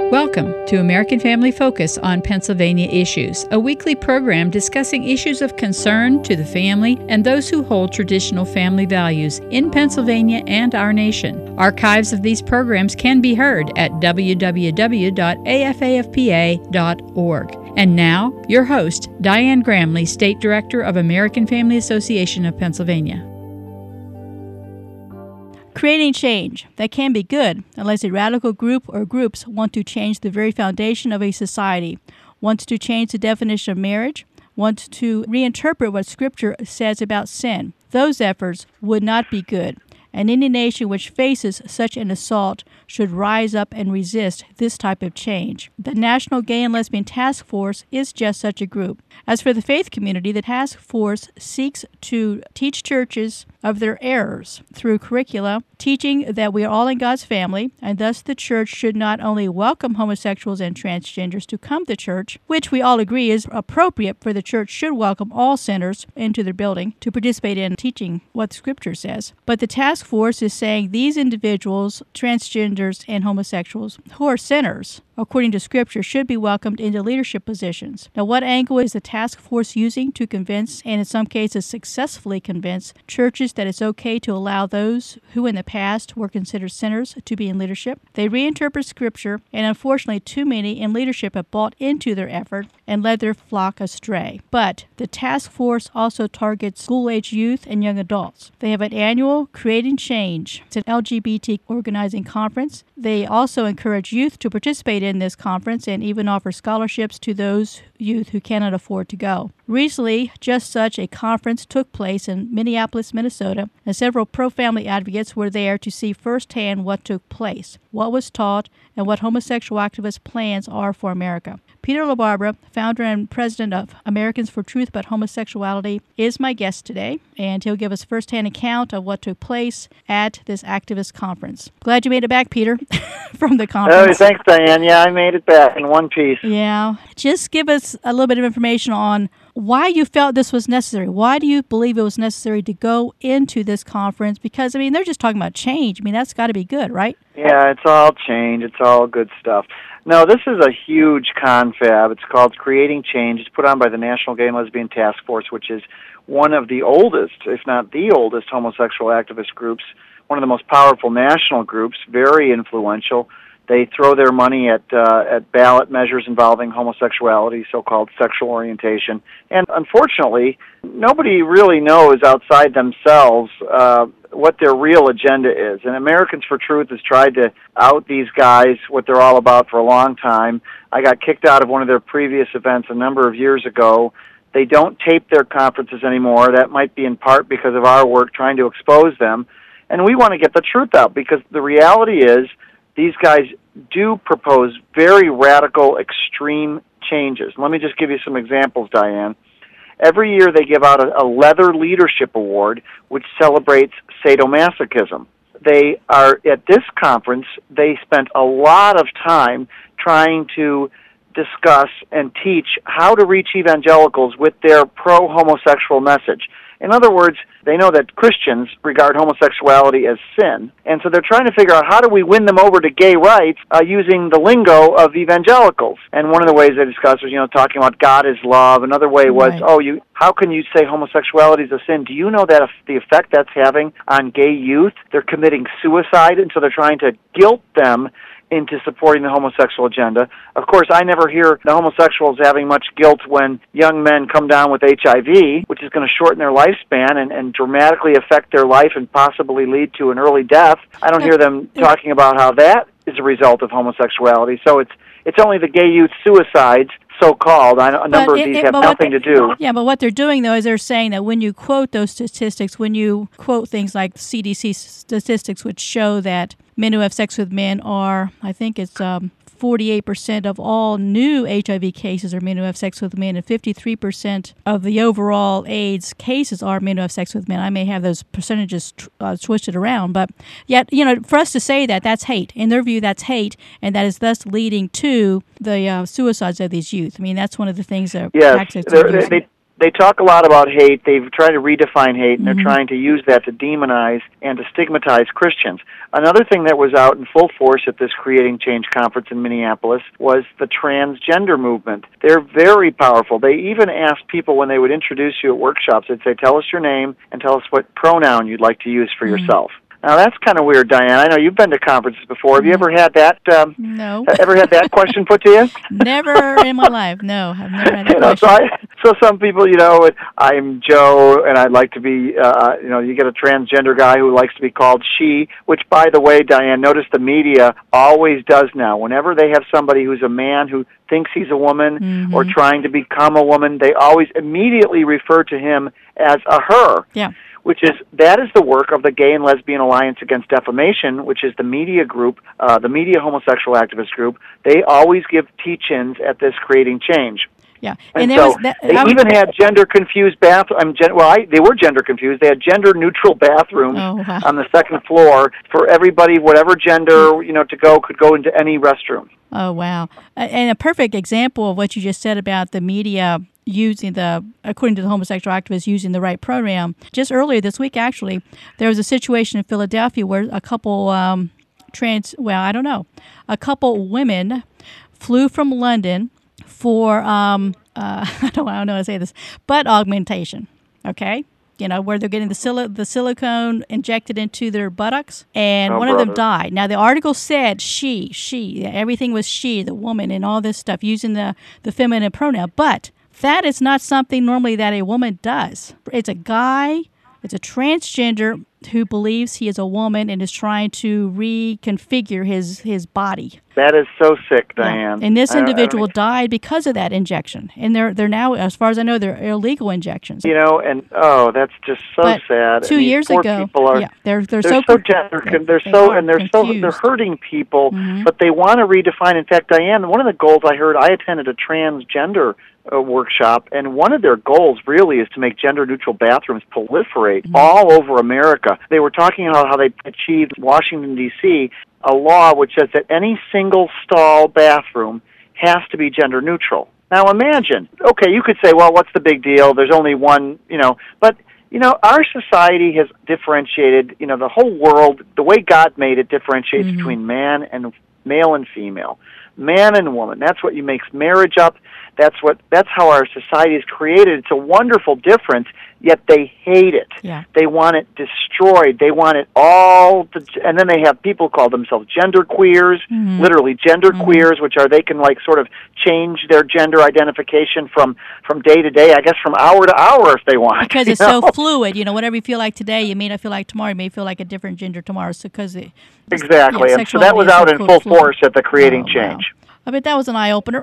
Welcome to American Family Focus on Pennsylvania Issues, a weekly program discussing issues of concern to the family and those who hold traditional family values in Pennsylvania and our nation. Archives of these programs can be heard at www.afafpa.org. And now, your host, Diane Gramley, State Director of American Family Association of Pennsylvania. Creating change. That can be good unless a radical group or groups want to change the very foundation of a society, wants to change the definition of marriage, wants to reinterpret what Scripture says about sin. Those efforts would not be good, and any nation which faces such an assault should rise up and resist this type of change. The National Gay and Lesbian Task Force is just such a group. As for the faith community, the task force seeks to teach churches of their errors through curricula, teaching that we are all in God's family, and thus the church should not only welcome homosexuals and transgenders to come to church, which we all agree is appropriate, for the church should welcome all sinners into their building to participate in teaching what Scripture says. But the task force is saying these individuals, transgenders and homosexuals, who are sinners, according to Scripture, should be welcomed into leadership positions. Now, what angle is the task force using to convince, and in some cases successfully convince, churches that it's okay to allow those who in the past were considered sinners to be in leadership? They reinterpret Scripture, and unfortunately too many in leadership have bought into their effort and led their flock astray. But the task force also targets school-age youth and young adults. They have an annual Creating Change. It's an LGBT organizing conference. They also encourage youth to participate in this conference and even offer scholarships to those youth who cannot afford to go. Recently, just such a conference took place in Minneapolis, Minnesota, and several pro-family advocates were there to see firsthand what took place, what was taught, and what homosexual activists' plans are for America. Peter LaBarbera, founder and president of Americans for Truth About Homosexuality, is my guest today, and he'll give us firsthand account of what took place at this activist conference. Glad you made it back, Peter, from the conference. Oh, thanks, Diane. Yeah, I made it back in one piece. Yeah. Just give us a little bit of information on why you felt this was necessary. Why do you believe it was necessary to go into this conference? Because, I mean, they're just talking about change. I mean, that's got to be good, right? Yeah, it's all change. It's all good stuff. No, this is a huge confab. It's called Creating Change. It's put on by the National Gay and Lesbian Task Force, which is one of the oldest, if not the oldest, homosexual activist groups, one of the most powerful national groups, very influential. They throw their money at ballot measures involving homosexuality, so-called sexual orientation. And unfortunately, nobody really knows outside themselves what their real agenda is. And Americans for Truth has tried to out these guys, what they're all about, for a long time. I got kicked out of one of their previous events a number of years ago. They don't tape their conferences anymore. That might be in part because of our work trying to expose them. And we want to get the truth out, because the reality is these guys do propose very radical, extreme changes. Let me just give you some examples, Diane. Every year they give out a Leather Leadership Award, which celebrates sadomasochism. They are, at this conference, they spent a lot of time trying to discuss and teach how to reach evangelicals with their pro-homosexual message. In other words, they know that Christians regard homosexuality as sin, and so they're trying to figure out how do we win them over to gay rights using the lingo of evangelicals. And one of the ways they discussed was, talking about God is love. Another way was, right. How can you say homosexuality is a sin? Do you know that the effect that's having on gay youth? They're committing suicide, and so they're trying to guilt them into supporting the homosexual agenda. Of course, I never hear the homosexuals having much guilt when young men come down with HIV, which is going to shorten their lifespan and dramatically affect their life and possibly lead to an early death. I don't hear them talking about how that is a result of homosexuality. So it's only the gay youth suicides, so-called. A number of these have nothing to do. Yeah, but what they're doing, though, is they're saying that when you quote those statistics, when you quote things like CDC statistics, which show that men who have sex with men are, I think it's 48% of all new HIV cases are men who have sex with men, and 53% of the overall AIDS cases are men who have sex with men. I may have those percentages twisted around, but yet, for us to say that, that's hate. In their view, that's hate, and that is thus leading to the suicides of these youth. I mean, that's one of the things that tactics are using. they talk a lot about hate. They've tried to redefine hate, and they're trying to use that to demonize and to stigmatize Christians. Another thing that was out in full force at this Creating Change conference in Minneapolis was the transgender movement. They're very powerful. They even asked people when they would introduce you at workshops, they'd say, tell us your name and tell us what pronoun you'd like to use for yourself. Now, that's kind of weird, Diane. I know you've been to conferences before. Have you ever had that? No. Ever had that question put to you? Never in my life. No, I've never had that question. So some people, I'm Joe, and I'd like to be, you get a transgender guy who likes to be called she, which, by the way, Diane, notice the media always does now. Whenever they have somebody who's a man who thinks he's a woman or trying to become a woman, they always immediately refer to him as a her. Yeah. That is the work of the Gay and Lesbian Alliance Against Defamation, which is the media group, the media homosexual activist group. They always give teach-ins at this Creating Change. Yeah, and so they even had gender-confused bathrooms. They were gender-confused. They had gender-neutral bathrooms on the second floor for everybody, whatever gender could go into any restroom. Oh, wow. And a perfect example of what you just said about the media according to the homosexual activists, using the right pronoun. Just earlier this week, actually, there was a situation in Philadelphia where a couple a couple women flew from London for, I don't know how to say this, butt augmentation, okay? Where they're getting the silicone injected into their buttocks, and one of them died. Now, the article said she, everything was she, the woman, and all this stuff, using the feminine pronoun, but that is not something normally that a woman does. It's a guy, it's a transgender who believes he is a woman and is trying to reconfigure his body. That is so sick, Diane. Yeah. And this individual died because of that injection. And they're now, as far as I know, they're illegal injections. That's just so sad. 2 years ago, they're so they're hurting people, but they want to redefine. In fact, Diane, one of the goals I attended a transgender workshop, and one of their goals really is to make gender-neutral bathrooms proliferate all over America. They were talking about how they achieved Washington, D.C., a law which says that any single-stall bathroom has to be gender-neutral. Now imagine, okay, you could say, well, what's the big deal? There's only one, but our society has differentiated, the whole world, the way God made it differentiates between male and female, man and woman. That's what makes marriage up. That's how our society is created. It's a wonderful difference, yet they hate it. Yeah. They want it destroyed. They want it all and then they have people call themselves gender queers, literally gender queers, which are they can sort of change their gender identification from day to day, I guess from hour to hour if they want. Because it's so fluid, whatever you feel like today, you may not feel like tomorrow. You may feel like a different gender tomorrow. So exactly, and so that was out in full force at the Creating Change. Wow. I bet that was an eye-opener.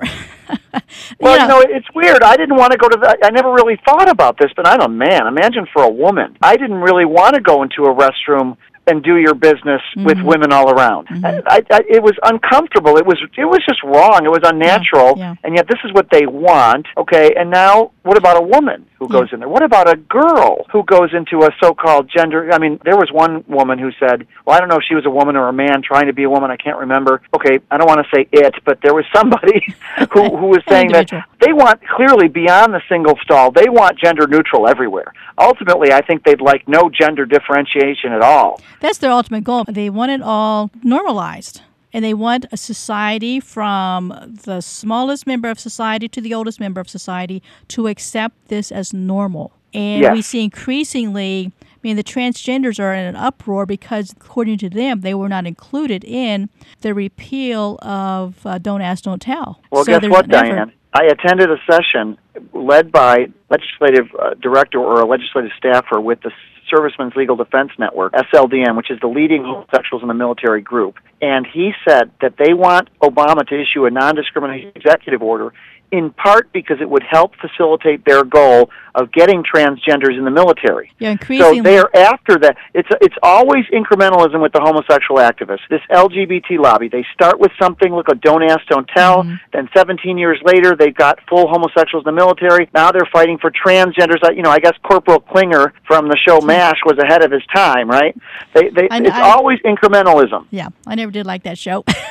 Well, it's weird. I didn't want to go to I never really thought about this, but imagine for a woman. I didn't really want to go into a restroom and do your business with women all around. It was uncomfortable. It was just wrong. It was unnatural. Yeah. And yet this is what they want. Okay, and now what about a woman who goes in there? What about a girl who goes into a so-called gender? I mean, there was one woman who said, well, I don't know if she was a woman or a man trying to be a woman. I can't remember. Okay, I don't want to say it, but there was somebody who was saying that they want, clearly beyond the single stall, they want gender neutral everywhere. Ultimately, I think they'd like no gender differentiation at all. That's their ultimate goal. They want it all normalized. And they want a society from the smallest member of society to the oldest member of society to accept this as normal. And we see increasingly, the transgenders are in an uproar because, according to them, they were not included in the repeal of Don't Ask, Don't Tell. Well, guess what, Diane? I attended a session led by legislative director or a legislative staffer with the Servicemen's Legal Defense Network, SLDN, which is the leading homosexuals in the military group. And he said that they want Obama to issue a non-discrimination executive order in part because it would help facilitate their goal of getting transgenders in the military. Yeah, increasingly. So they're after that. It's always incrementalism with the homosexual activists. This LGBT lobby, they start with something, look at Don't Ask, Don't Tell, then 17 years later they've got full homosexuals in the military. Now they're fighting for transgenders. I guess Corporal Klinger from the show MASH was ahead of his time, right? It's always incrementalism. Yeah, I never did like that show.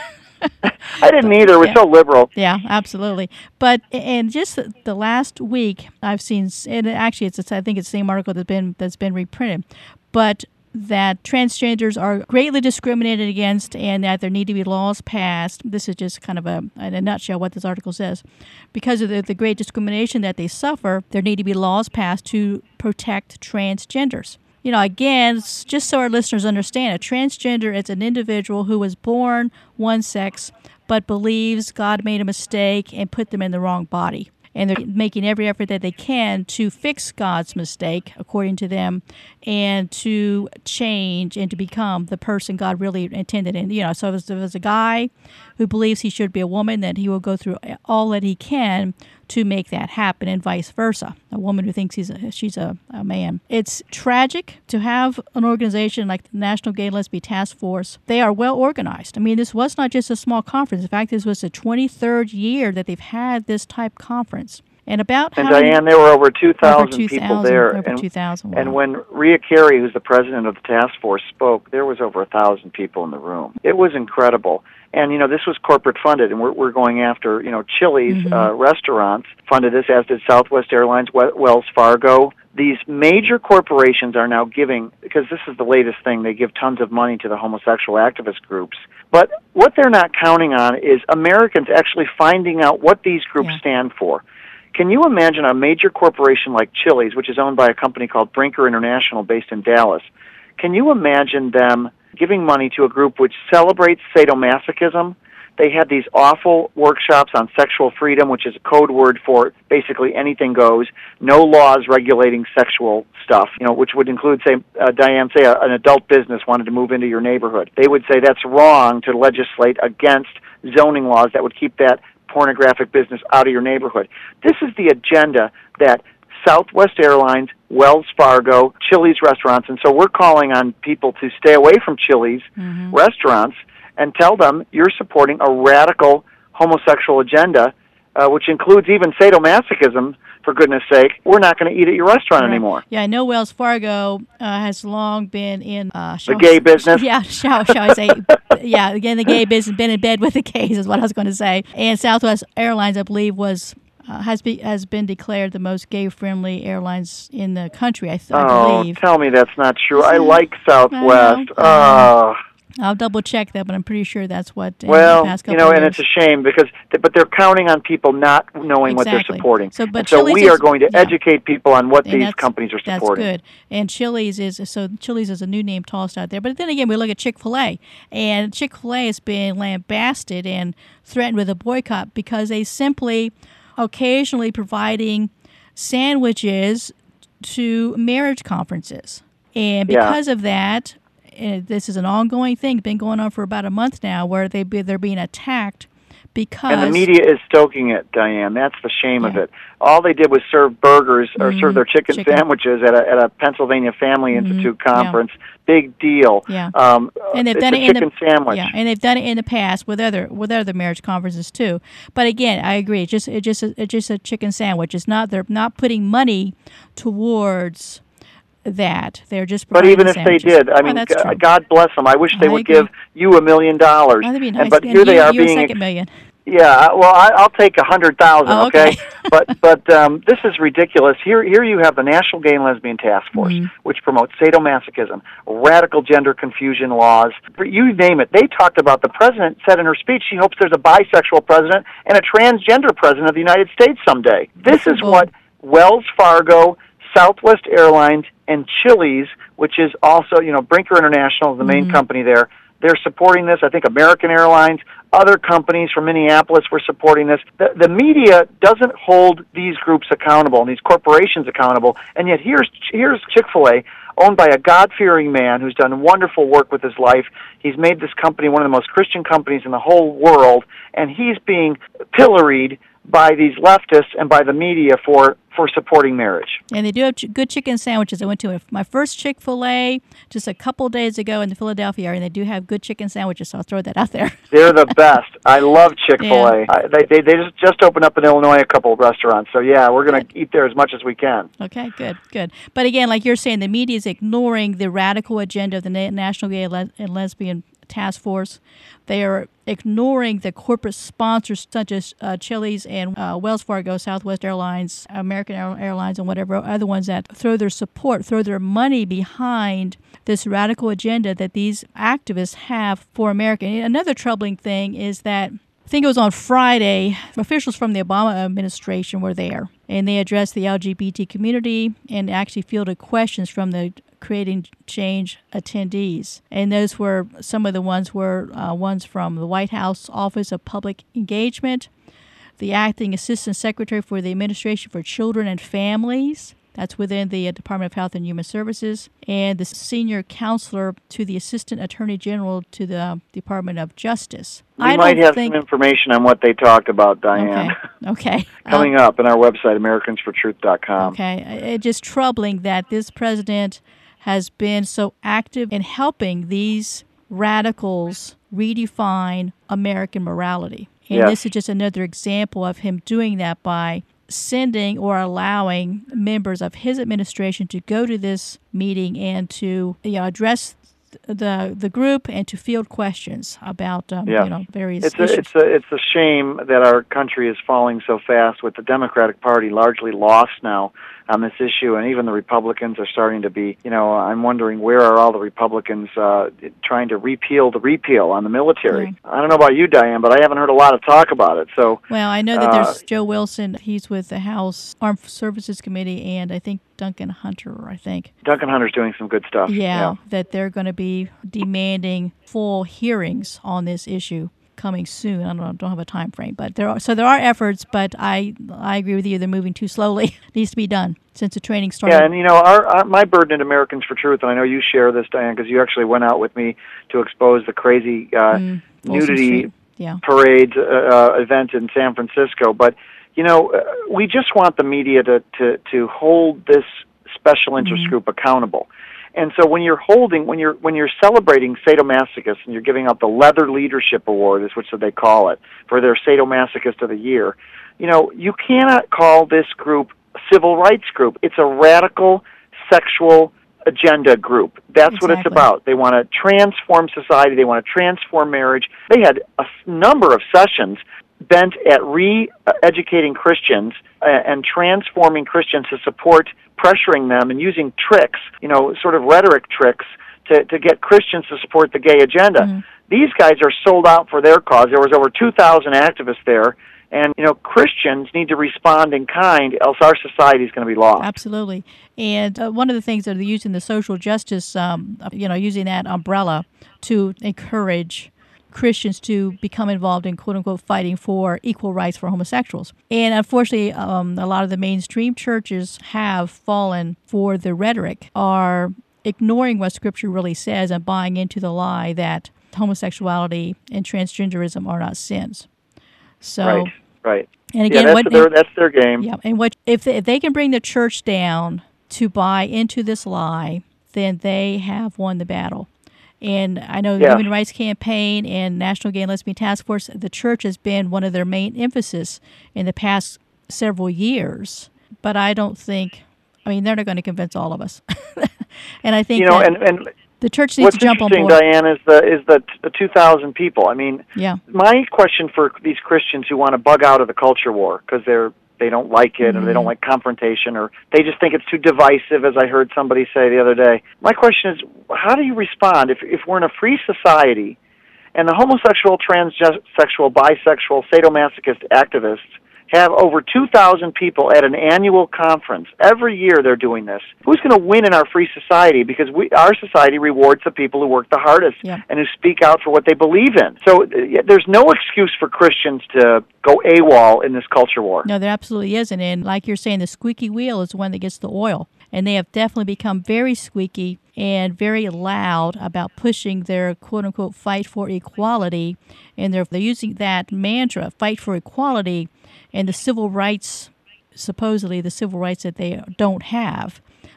I didn't either. It was so liberal. Yeah, absolutely. But and just the last week, I've seen, and actually, I think it's the same article that's been reprinted, but that transgenders are greatly discriminated against, and that there need to be laws passed. This is just kind of in a nutshell what this article says. Because of the great discrimination that they suffer, there need to be laws passed to protect transgenders. Again, just so our listeners understand, a transgender is an individual who was born one sex but believes God made a mistake and put them in the wrong body. And they're making every effort that they can to fix God's mistake, according to them, and to change and to become the person God really intended. And, so if there's a guy who believes he should be a woman, then he will go through all that he can to make that happen, and vice versa. A woman who thinks she's a man. It's tragic to have an organization like the National Gay and Lesbian Task Force. They are well organized. I mean, this was not just a small conference. In fact, this was the 23rd year that they've had this type conference. And Diane, there were over 2,000 people there. Over 2,000. Wow. And when Rhea Carey, who's the president of the task force, spoke, there was over 1,000 people in the room. It was incredible. And, this was corporate funded, and we're going after, Chili's restaurants funded this, as did Southwest Airlines, Wells Fargo. These major corporations are now giving, because this is the latest thing, they give tons of money to the homosexual activist groups. But what they're not counting on is Americans actually finding out what these groups stand for. Can you imagine a major corporation like Chili's, which is owned by a company called Brinker International based in Dallas? Can you imagine them giving money to a group which celebrates sadomasochism? They had these awful workshops on sexual freedom, which is a code word for basically anything goes, no laws regulating sexual stuff, which would include, say, Diane, say an adult business wanted to move into your neighborhood. They would say that's wrong to legislate against zoning laws that would keep that pornographic business out of your neighborhood. This is the agenda that Southwest Airlines, Wells Fargo, Chili's restaurants, and so we're calling on people to stay away from Chili's restaurants and tell them you're supporting a radical homosexual agenda, which includes even sadomasochism, for goodness sake. We're not going to eat at your restaurant anymore. Yeah, I know Wells Fargo has long been in the gay business. Yeah, shall I say? Yeah, again, the gay business, been in bed with the gays is what I was going to say. And Southwest Airlines, I believe, has been declared the most gay-friendly airlines in the country, I believe. Oh, tell me that's not true. I like Southwest. I'll double-check that, but I'm pretty sure that's what in the past couple of years. And it's a shame but they're counting on people not knowing what they're supporting. So we are going to educate people on what these companies are supporting. That's good. And Chili's is a new name tossed out there. But then again, we look at Chick-fil-A, and Chick-fil-A has been lambasted and threatened with a boycott because they simply occasionally providing sandwiches to marriage conferences. And because of that, this is an ongoing thing, been going on for about a month now, where they're being attacked because... And the media is stoking it, Diane. That's the shame of it. All they did was serve burgers or serve their chicken sandwiches at a Pennsylvania Family Institute conference. Big deal. Yeah. And they've done it in the sandwich. Yeah, and they've done it in the past with other marriage conferences too. But again, I agree. It's just a chicken sandwich. They're not putting money towards that. They're just But even if they did, I mean, God bless them. I wish they would give you $1 million. That'd be nice. But here they are being... a second million. Yeah, well, I'll take 100,000. Okay, but this is ridiculous. Here you have the National Gay and Lesbian Task Force, which promotes sadomasochism, radical gender confusion laws. You name it. They talked about, the president said in her speech she hopes there's a bisexual president and a transgender president of the United States someday. This is what Wells Fargo, Southwest Airlines, and Chili's, which is also, Brinker International is the main company there. They're supporting this. I think American Airlines, other companies from Minneapolis were supporting this. The media doesn't hold these groups accountable and these corporations accountable, and yet here's Chick-fil-A, owned by a God-fearing man who's done wonderful work with his life. He's made this company one of the most Christian companies in the whole world, and he's being pilloried by these leftists and by the media for supporting marriage. And they do have good chicken sandwiches. I went to my first Chick-fil-A just a couple days ago in the Philadelphia area, and they do have good chicken sandwiches, so I'll throw that out there. They're the best. I love Chick-fil-A. Yeah. They just opened up in Illinois a couple of restaurants, so yeah, we're going to eat there as much as we can. Okay, good. But again, like you're saying, the media is ignoring the radical agenda of the National Gay and Lesbian Task Force. They are ignoring the corporate sponsors such as Chili's and Wells Fargo, Southwest Airlines, American Airlines, and whatever other ones that throw their money behind this radical agenda that these activists have for America. And another troubling thing is that I think it was on Friday, officials from the Obama administration were there, and they addressed the LGBT community and actually fielded questions from the Creating Change attendees. And those were, some of the ones were ones from the White House Office of Public Engagement, the Acting Assistant Secretary for the Administration for Children and Families, that's within the Department of Health and Human Services, and the Senior Counselor to the Assistant Attorney General to the Department of Justice. We might have some information on what they talked about, Diane. Okay. Coming up on our website, AmericansForTruth.com. Okay. It's just troubling that this president has been so active in helping these radicals redefine American morality. And this is just another example of him doing that by sending or allowing members of his administration to go to this meeting and to address the group and to field questions about various issues. It's a shame that our country is falling so fast with the Democratic Party largely lost now on this issue, and even the Republicans are starting to be, I'm wondering where are all the Republicans trying to repeal the repeal on the military. Yeah. I don't know about you, Diane, but I haven't heard a lot of talk about it. So, well, I know that there's Joe Wilson. He's with the House Armed Services Committee, and I think Duncan Hunter, Duncan Hunter's doing some good stuff. Yeah, that they're going to be demanding full hearings on this issue coming soon. I don't have a time frame, but there are efforts. But I agree with you. They're moving too slowly. It needs to be done since the training started. Yeah, and my burden at Americans for Truth, and I know you share this, Diane, because you actually went out with me to expose the crazy nudity parade event in San Francisco. But we just want the media to hold this special interest group accountable. And so when you're celebrating sadomasochists and you're giving out the Leather Leadership Award, is what they call it, for their sadomasochist of the year, you cannot call this group a civil rights group. It's a radical sexual agenda group. That's what it's about. They want to transform society. They want to transform marriage. They had a number of sessions bent at re-educating Christians and transforming Christians to support pressuring them and using tricks, sort of rhetoric tricks to get Christians to support the gay agenda. Mm-hmm. These guys are sold out for their cause. There was over 2,000 activists there, and Christians need to respond in kind, else our society is going to be lost. Absolutely. And one of the things that they're using the social justice, using that umbrella to encourage Christians to become involved in quote-unquote fighting for equal rights for homosexuals. And unfortunately, a lot of the mainstream churches have fallen for the rhetoric, are ignoring what Scripture really says and buying into the lie that homosexuality and transgenderism are not sins. So, right. And again, that's their game. Yeah, and if they can bring the church down to buy into this lie, then they have won the battle. And I know the Human Rights Campaign and National Gay and Lesbian Task Force, the church has been one of their main emphasis in the past several years. But I don't think, they're not going to convince all of us. And I think and the church needs to jump on board. What's interesting, Diane, is the 2,000 people. My question for these Christians who want to bug out of the culture war because they don't like it, or they don't like confrontation, or they just think it's too divisive, as I heard somebody say the other day. My question is, how do you respond if we're in a free society and the homosexual, transsexual, bisexual, sadomasochist activists have over 2,000 people at an annual conference? Every year they're doing this. Who's going to win in our free society? Because our society rewards the people who work the hardest and who speak out for what they believe in. So there's no excuse for Christians to go AWOL in this culture war. No, there absolutely isn't. And like you're saying, the squeaky wheel is the one that gets the oil. And they have definitely become very squeaky and very loud about pushing their quote-unquote fight for equality. And they're using that mantra, fight for equality, and the civil rights, supposedly the civil rights that they don't have.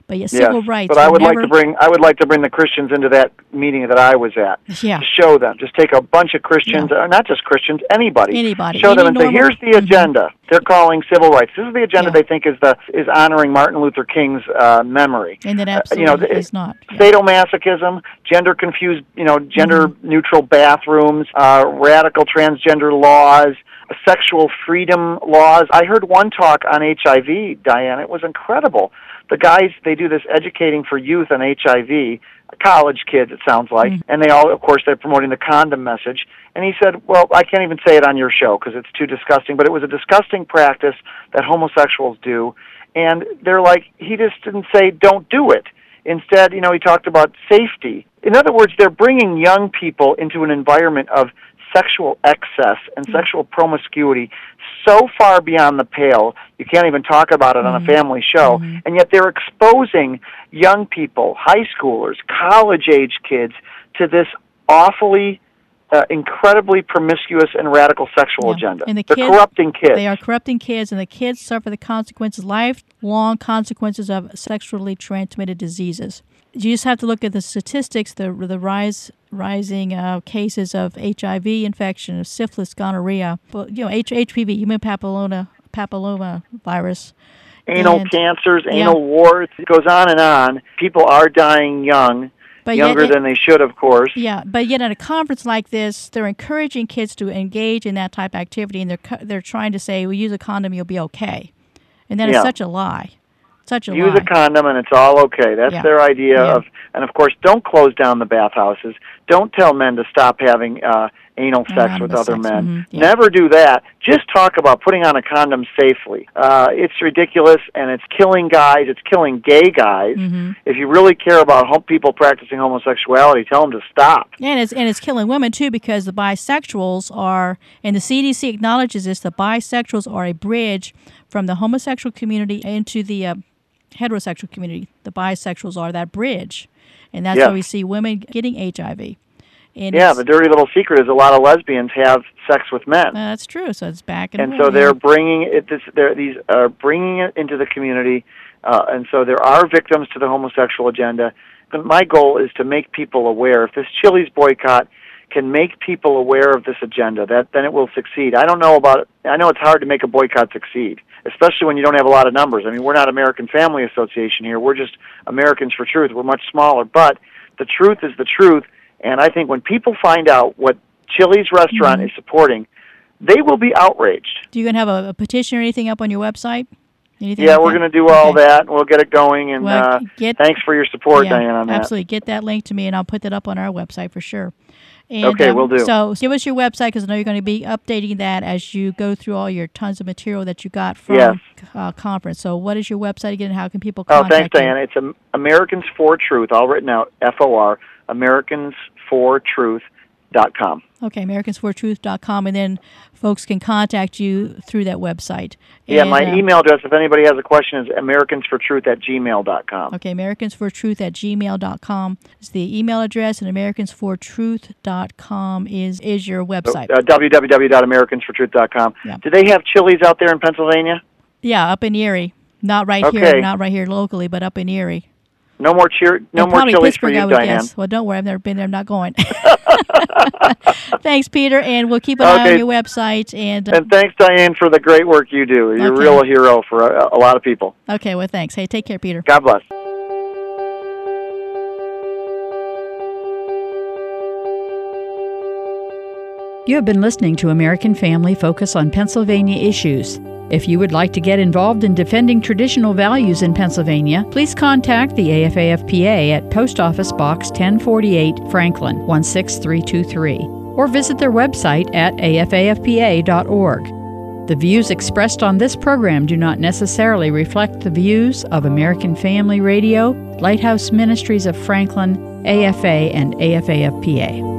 But yet civil rights. But I would like to bring the Christians into that meeting that I was at. Yeah. To show them. Just take a bunch of Christians, or not just Christians, anybody. Show them and say, here's the agenda. They're calling civil rights. This is the agenda they think is honoring Martin Luther King's memory. And that absolutely is not. Sadomasochism, gender-confused, gender-neutral bathrooms, radical transgender laws, sexual freedom laws. I heard one talk on HIV, Diane. It was incredible. The guys, they do this educating for youth on HIV, college kids, it sounds like, and they all, of course, they're promoting the condom message. And he said, well, I can't even say it on your show because it's too disgusting, but it was a disgusting practice that homosexuals do. And they're like, he just didn't say, don't do it. Instead, he talked about safety. In other words, they're bringing young people into an environment of sexual excess and sexual promiscuity so far beyond the pale, you can't even talk about it on a family show, and yet they're exposing young people, high schoolers, college-age kids, to this awfully, incredibly promiscuous and radical sexual agenda. And they're corrupting kids. They are corrupting kids, and the kids suffer the consequences, lifelong consequences of sexually transmitted diseases. You just have to look at the statistics, the rising cases of HIV infection, of syphilis, gonorrhea, HPV, human papilloma virus. Anal cancers, anal warts, it goes on and on. People are dying young, younger than they should, of course. Yeah, but yet at a conference like this, they're encouraging kids to engage in that type of activity, and they're trying to say, well, use a condom, you'll be okay. And that is such a lie. Use a condom and it's all okay. That's their idea of, and of course, don't close down the bathhouses. Don't tell men to stop having anal sex with other men. Never do that. Just talk about putting on a condom safely. It's ridiculous, and it's killing guys. It's killing gay guys. If you really care about people practicing homosexuality, tell them to stop. And it's killing women, too, because the bisexuals are, and the CDC acknowledges this, the bisexuals are a bridge from the homosexual community into the heterosexual community. The bisexuals are that bridge, and that's why we see women getting HIV. And the dirty little secret is a lot of lesbians have sex with men. That's true. So it's back and so they're bringing it. These are bringing it into the community, and so there are victims to the homosexual agenda. But my goal is to make people aware. If this Chili's boycott can make people aware of this agenda, then it will succeed. I don't know about it. I know it's hard to make a boycott succeed, especially when you don't have a lot of numbers. I mean, we're not American Family Association here. We're just Americans for Truth. We're much smaller. But the truth is the truth, and I think when people find out what Chili's restaurant is supporting, they will be outraged. Do you going to have a petition or anything up on your website? Anything we're going to do all that, and we'll get it going. And thanks for your support, Diane, on that. Absolutely. Get that link to me, and I'll put that up on our website for sure. And, okay, we'll do. So give us your website, because I know you're going to be updating that as you go through all your tons of material that you got from conference. So what is your website again, and how can people contact you? Oh, thanks, Diana. It's Americans for Truth, all written out, FOR, AmericansForTruth.com. Okay, AmericansForTruth.com, and then folks can contact you through that website. Yeah, and my email address, if anybody has a question, is AmericansForTruth@gmail.com. Okay, AmericansForTruth@gmail.com is the email address, and AmericansForTruth.com is your website. www.AmericansForTruth.com. Yeah. Do they have Chili's out there in Pennsylvania? Yeah, up in Erie. Not right here locally, but up in Erie. No more Chili's for you, Diane. Guess. Well, don't worry. I've never been there. I'm not going. Thanks, Peter, and we'll keep an eye on your website. And thanks, Diane, for the great work you do. You're a real hero for a lot of people. Okay, well, thanks. Hey, take care, Peter. God bless. You have been listening to American Family Focus on Pennsylvania Issues. If you would like to get involved in defending traditional values in Pennsylvania, please contact the AFAFPA at Post Office Box 1048, Franklin, 16323, or visit their website at afafpa.org. The views expressed on this program do not necessarily reflect the views of American Family Radio, Lighthouse Ministries of Franklin, AFA, and AFAFPA.